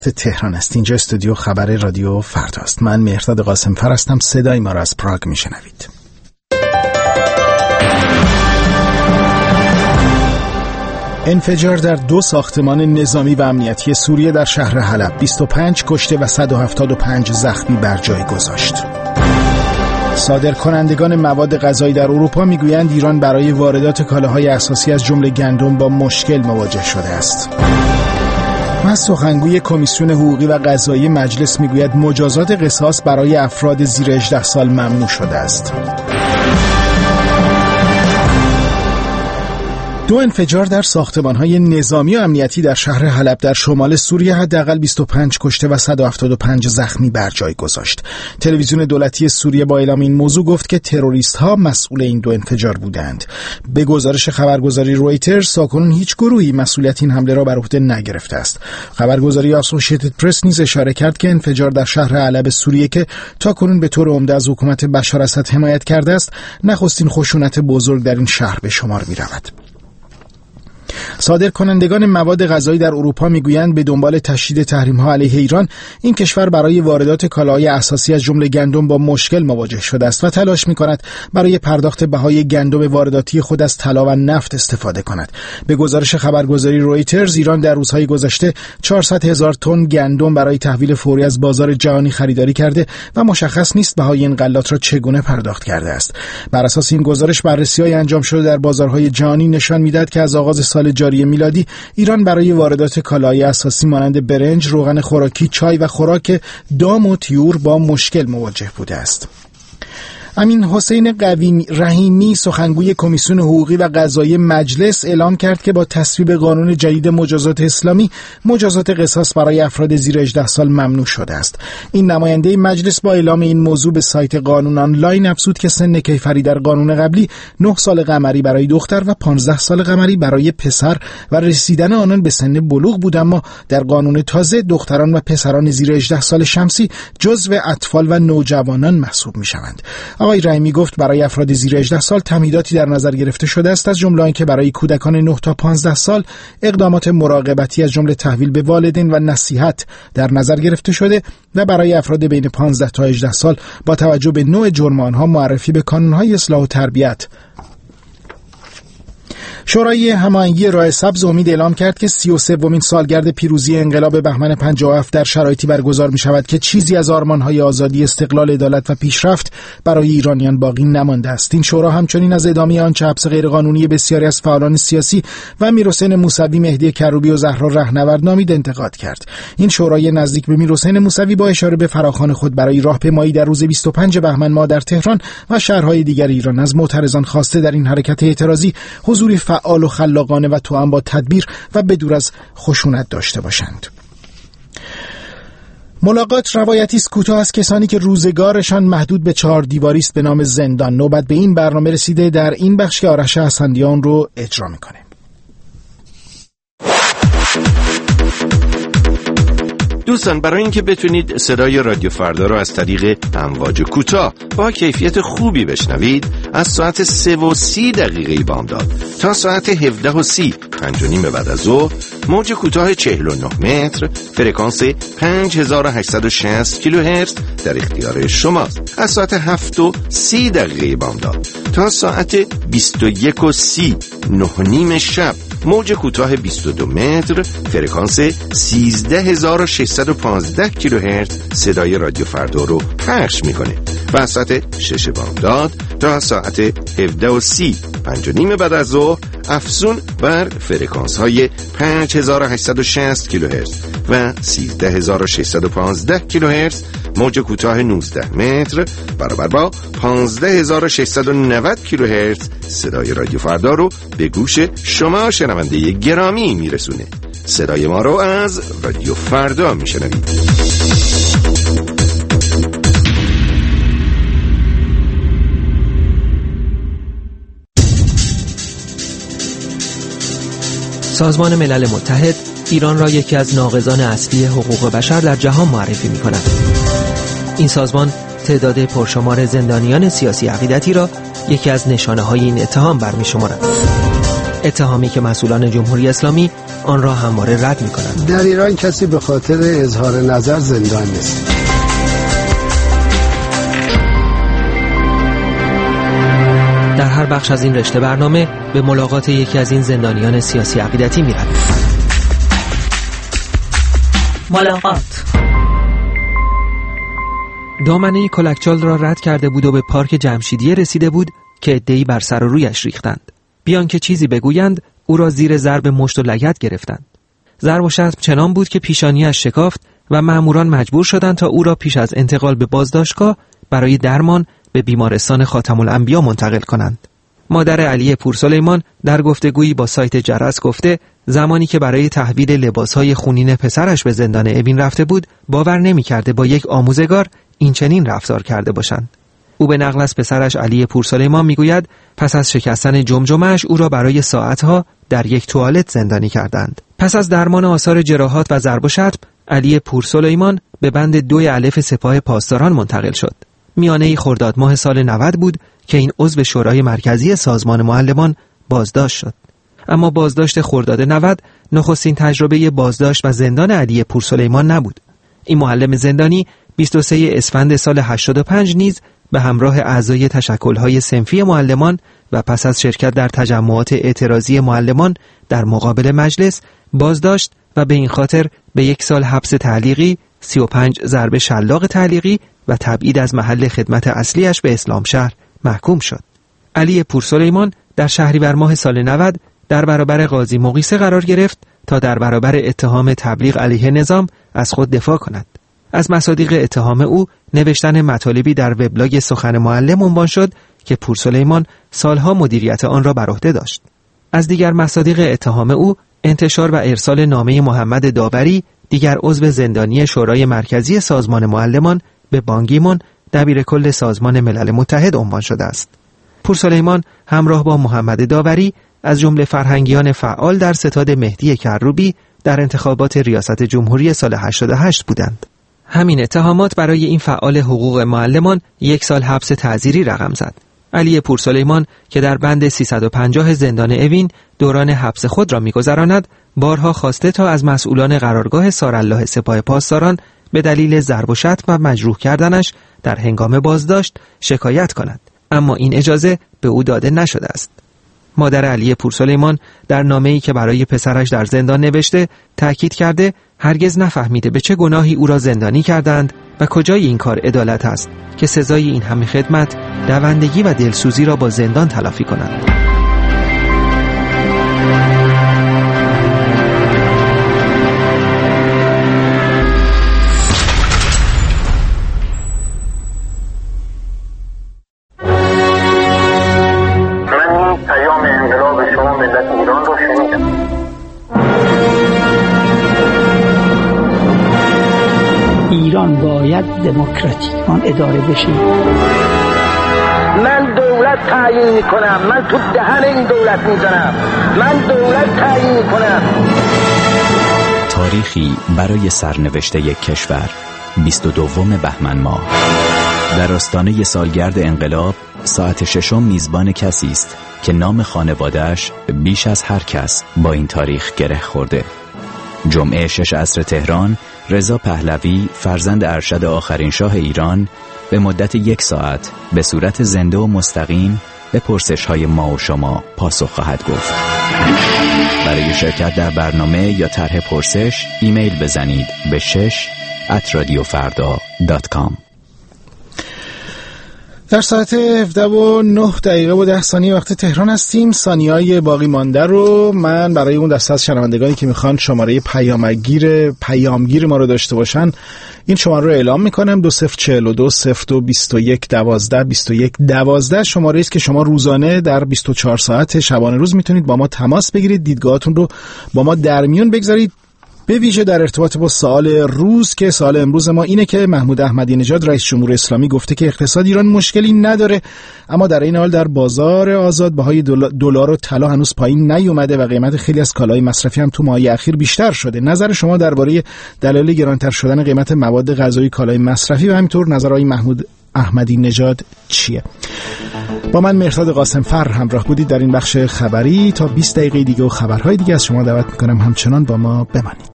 تهران است. اینجا استودیو خبر رادیو فرداست. من مهرداد قاسمفر هستم. صدای ما را از پراگ میشنوید. انفجار در 2 ساختمان نظامی و امنیتی سوریه در شهر حلب 25 کشته و 175 زخمی بر جای گذاشت. صادرکنندگان مواد غذایی در اروپا میگویند ایران برای واردات کالاهای اساسی از جمله گندم با مشکل مواجه شده است. و سخنگوی کمیسیون حقوقی و قضایی مجلس میگوید مجازات قصاص برای افراد زیر 18 سال ممنوع شده است. 2 انفجار در ساختمان‌های نظامی و امنیتی در شهر حلب در شمال سوریه حداقل 25 کشته و 175 زخمی بر جای گذاشت. تلویزیون دولتی سوریه با اعلام این موضوع گفت که تروریست‌ها مسئول این 2 انفجار بودند. به گزارش خبرگزاری رویترز تاکنون هیچ گروهی مسئولیت این حمله را بر عهده نگرفته است. خبرگزاری اسوسییتد پرس نیز اشاره کرد که انفجار در شهر حلب سوریه که تاکنون به طور عمده از حکومت بشار اسد حمایت کرده است، نخستین خشونت بزرگ در این شهر به شمار می‌رود. صادرکنندگان مواد غذایی در اروپا میگویند به دنبال تشدید تحریم‌ها علیه ایران، این کشور برای واردات کالاهای اساسی از جمله گندم با مشکل مواجه شده است و تلاش می‌کند برای پرداخت بهای گندم وارداتی خود از طلا و نفت استفاده کند. به گزارش خبرگزاری رویترز، ایران در روزهای گذشته 400,000 تن گندم برای تحویل فوری از بازار جهانی خریداری کرده و مشخص نیست بهای این غلات را چگونه پرداخت کرده است. بر اساس این گزارش، بررسی‌های انجام شده در بازارهای جهانی نشان می‌دهد که از آغاز سال جاری میلادی ایران برای واردات کالاهای اساسی مانند برنج، روغن خوراکی، چای و خوراک دام و طیور با مشکل مواجه بوده است. امین حسین قوی رحیمی، سخنگوی کمیسیون حقوقی و قضایی مجلس، اعلام کرد که با تصویب قانون جدید مجازات اسلامی، مجازات قصاص برای افراد زیر 18 سال ممنوع شده است. این نماینده مجلس با اعلام این موضوع به سایت قانون آنلاین افزود که سن کیفری در قانون قبلی 9 سال قمری برای دختر و 15 سال قمری برای پسر و رسیدن آنان به سن بلوغ بود، اما در قانون تازه دختران و پسران زیر 18 سال شمسی جزو اطفال و نوجوانان محسوب می‌شوند. آقای رحیمی گفت برای افراد زیر 18 سال تمهیداتی در نظر گرفته شده است، از جمله آنکه برای کودکان 9 تا 15 سال اقدامات مراقبتی از جمله تحویل به والدین و نصیحت در نظر گرفته شده و برای افراد بین 15 تا 18 سال با توجه به نوع جرم آنها معرفی به کانون‌های اصلاح و تربیت. شورای هماهنگی راه سبز امید اعلام کرد که 33مین سالگرد پیروزی انقلاب بهمن 57 در شرایطی برگزار می شود که چیزی از آرمان‌های آزادی، استقلال، عدالت و پیشرفت برای ایرانیان باقی نمانده است. این شورا همچنین از ادامه آنچه حبس غیرقانونی بسیاری از فعالان سیاسی و امیرحسین موسوی، مهدی کروبی و زهرا رهنورد نامید انتقاد کرد. این شورای نزدیک به امیرحسین موسوی با اشاره به فراخوان خود برای راهپیمایی در روز 25 بهمن ماه در تهران و شهرهای دیگر ایران از معترضان خواسته در این حرکت اعتراضی حضوری فعال و خلاقانه و توأم با تدبیر و بدور از خشونت داشته باشند. ملاقات روایتی است کوتاه از کسانی که روزگارشان محدود به 4 دیواری است به نام زندان. نوبت به این برنامه رسیده. در این بخش که آرش حسندیان رو اجرا میکنه. دوستان، برای اینکه بتونید صدای رادیو فردا رو از طریق امواج کوتاه با کیفیت خوبی بشنوید، از ساعت 3:30 بامداد تا ساعت 17:30 5:30 بعد از ظهر، موج کوتاه 49 متر فرکانس 5860 کیلوهرتز در اختیار شماست. از ساعت 7:30 بامداد تا ساعت 21:30 9:30 شب، موج کوتاه 22 متر فرکانس 13615 کیلوهرتز صدای رادیو فردا رو پخش میکنه و از ساعت 6 بامداد تا ساعت 17:30 5:30 بعد از ظهر افزون بر فرکانس های 5860 کیلوهرتز و 13615 کیلوهرتز موج کوتاه 19 متر برابر با 15690 کیلوهرتز صدای رادیو فردا رو به گوش شما شنونده گرامی میرسونه. صدای ما رو از رادیو فردا میشنوید. سازمان ملل متحد ایران را یکی از ناقضان اصلی حقوق بشر در جهان معرفی می‌کند. این سازمان تعداد پرشمار زندانیان سیاسی عقیدتی را یکی از نشانه‌های این اتهام برمی‌شمارد. اتهامی که مسئولان جمهوری اسلامی آن را همواره رد می‌کنند. در ایران کسی به خاطر اظهار نظر زندان نیست. در هر بخش از این رشته برنامه به ملاقات یکی از این زندانیان سیاسی عقیدتی می‌رویم. ملاقات. دامنه کلکچال را رد کرده بود و به پارک جمشیدیه رسیده بود که عده‌ای بر سر و رویش ریختند. بیان که چیزی بگویند او را زیر ضرب مشت و لگد گرفتند. ضرب و شتم چنان بود که پیشانیش شکافت و مأموران مجبور شدند تا او را پیش از انتقال به بازداشتگاه برای درمان به بیمارستان خاتم الانبیا منتقل کنند. مادر علی پورسلیمان در گفتگویی با سایت جرس گفته زمانی که برای تحویل لباسهای خونین پسرش به زندان اوین رفته بود باور نمی‌کرده با یک آموزگار این چنین رفتار کرده باشند. او به نقل از پسرش علی پورسلیمان میگوید پس از شکستن جمجمه‌اش او را برای ساعتها در یک توالت زندانی کردند. پس از درمان آثار جراحات و ضرب و شتم علی پورسلیمان به بند 2 الف سپاه پاسداران منتقل شد. میانه خرداد ماه سال 90 بود که این عضو شورای مرکزی سازمان معلمان بازداشت شد. اما بازداشت خرداد 90 نخستین تجربه بازداشت و زندان علی پورسلیمان نبود. این معلم زندانی 23 اسفند سال 85 نیز به همراه اعضای تشکل‌های صنفی معلمان و پس از شرکت در تجمعات اعتراضی معلمان در مقابل مجلس بازداشت و به این خاطر به 1 سال حبس تعلیقی، 35 ضرب شلاق تعلیقی و تبعید از محل خدمت اصلیش به اسلامشهر محکوم شد. علی پورسلیمان در شهریور ماه سال 90 در برابر قاضی مقیسه قرار گرفت تا در برابر اتهام تبلیغ علیه نظام از خود دفاع کند. از مصادیق اتهام او نوشتن مطالبی در وبلاگ سخن معلم عنوان شد که پورسلیمان سالها مدیریت آن را بر عهده داشت. از دیگر مصادیق اتهام او انتشار و ارسال نامه محمد داوری، دیگر عضو زندانی شورای مرکزی سازمان معلمان، به بان کی مون دبیر کل سازمان ملل متحد عنوان شده است. پورسلیمان همراه با محمد داوری از جمله فرهنگیان فعال در ستاد مهدی کروبی در انتخابات ریاست جمهوری سال 88 بودند. همین اتهامات برای این فعال حقوق معلمان 1 سال حبس تعزیری رقم زد. علی پورسلیمان که در بند 350 زندان اوین دوران حبس خود را می‌گذراند، بارها خواسته تا از مسئولان قرارگاه سارالله سپاه پاسداران به دلیل ضرب و شتم و مجروح کردنش در هنگام بازداشت شکایت کند، اما این اجازه به او داده نشده است. مادر علی پورسلیمان در نامه‌ای که برای پسرش در زندان نوشته تأکید کرده هرگز نفهمیده به چه گناهی او را زندانی کردند و کجای این کار عدالت است که سزای این همه خدمت دوندگی و دلسوزی را با زندان تلافی کنند. ایران باید دموکراتیکمان اداره بشه. من دولت تعیین میکنم، من تو دهن این دولت میزنم، من دولت تعیین میکنم. تاریخی برای سرنوشت یک کشور. 22 بهمن ماه در آستانه سالگرد انقلاب ساعت 6 میزبان کسی است که نام خانواده‌اش بیش از هر کس با این تاریخ گره خورده. جمعه 6 عصر تهران، رضا پهلوی فرزند ارشد آخرین شاه ایران به مدت 1 ساعت به صورت زنده و مستقیم به پرسش‌های ما و شما پاسخ خواهد گفت. برای شرکت در برنامه یا طرح پرسش ایمیل بزنید به 6@radiofarda.com. در ساعت 17:09 وقت تهران هستیم. ثانیه‌های باقی مانده رو من برای اون دسته از شنوندگانی که میخوان شماره پیامگیر ما رو داشته باشن این شماره رو اعلام میکنم. 2042 0221 12 21 12 شماره است که شما روزانه در 24 ساعت شبانه روز میتونید با ما تماس بگیرید، دیدگاهاتون رو با ما در میون بگذارید، به ویژه در ارتباط با سوال روز که سوال امروز ما اینه که محمود احمدی نژاد رئیس جمهور اسلامی گفته که اقتصاد ایران مشکلی نداره، اما در این حال در بازار آزاد بهای دلار و طلا هنوز پایین نیومده و قیمت خیلی از کالاهای مصرفی هم تو ماهای اخیر بیشتر شده. نظر شما درباره دلایل گرانتر شدن قیمت مواد غذایی، کالای مصرفی و همینطور نظر آقای محمود احمدی نژاد چیه؟ با من مهرداد قاسمفر همراه بودید در این بخش خبری. تا 20 دقیقه دیگه و خبرهای دیگه از شما دعوت میکنم همچنان با ما بمانید.